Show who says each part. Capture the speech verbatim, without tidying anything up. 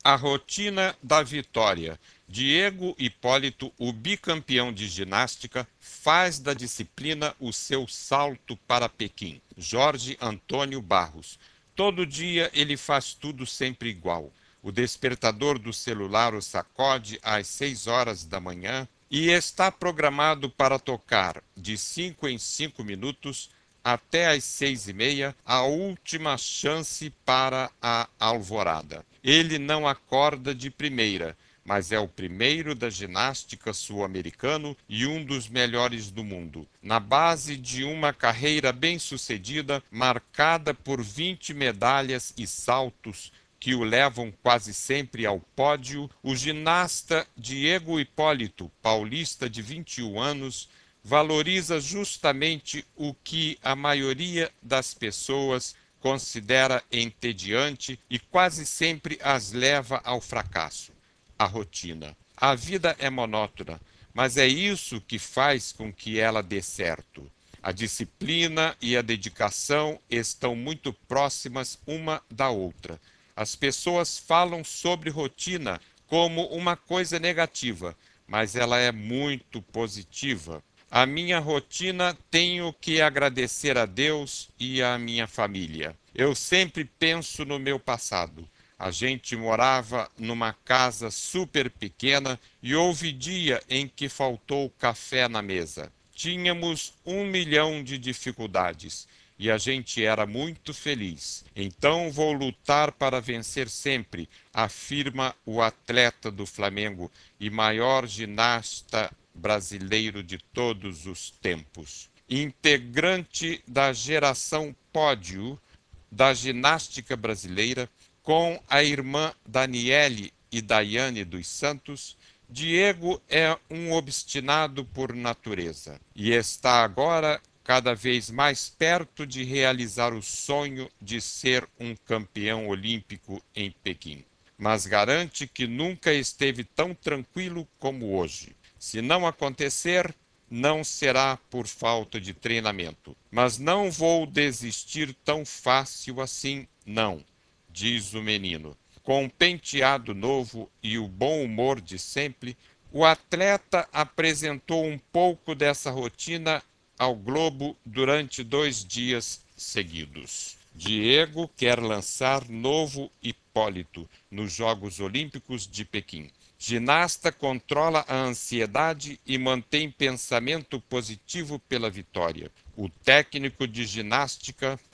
Speaker 1: A rotina da vitória. Diego Hipólito, o bicampeão de ginástica, faz da disciplina o seu salto para Pequim. Jorge Antônio Barros. Todo dia ele faz tudo sempre igual. O despertador do celular o sacode às seis horas da manhã e está programado para tocar de cinco em cinco minutos até às seis e meia, a última chance para a alvorada. Ele não acorda de primeira, mas é o primeiro da ginástica sul-americano e um dos melhores do mundo. Na base de uma carreira bem-sucedida, marcada por vinte medalhas e saltos que o levam quase sempre ao pódio, o ginasta Diego Hipólito, paulista de vinte e um anos, valoriza justamente o que a maioria das pessoas considera entediante e quase sempre as leva ao fracasso: a rotina. A vida é monótona, mas é isso que faz com que ela dê certo. A disciplina e a dedicação estão muito próximas uma da outra. As pessoas falam sobre rotina como uma coisa negativa, mas ela é muito positiva. A minha rotina tenho que agradecer a Deus e à minha família. Eu sempre penso no meu passado. A gente morava numa casa super pequena e houve dia em que faltou café na mesa. Tínhamos um milhão de dificuldades e a gente era muito feliz. Então vou lutar para vencer sempre, afirma o atleta do Flamengo e maior ginasta brasileiro de todos os tempos. Integrante da geração pódio da ginástica brasileira, com a irmã Daniele e Daiane dos Santos, Diego é um obstinado por natureza e está agora cada vez mais perto de realizar o sonho de ser um campeão olímpico em Pequim. Mas garante que nunca esteve tão tranquilo como hoje. Se não acontecer, não será por falta de treinamento. Mas não vou desistir tão fácil assim, não, diz o menino. Com um penteado novo e o bom humor de sempre, o atleta apresentou um pouco dessa rotina ao Globo durante dois dias seguidos. Diego quer lançar novo Hipólito nos Jogos Olímpicos de Pequim. Ginasta controla a ansiedade e mantém pensamento positivo pela vitória. O técnico de ginástica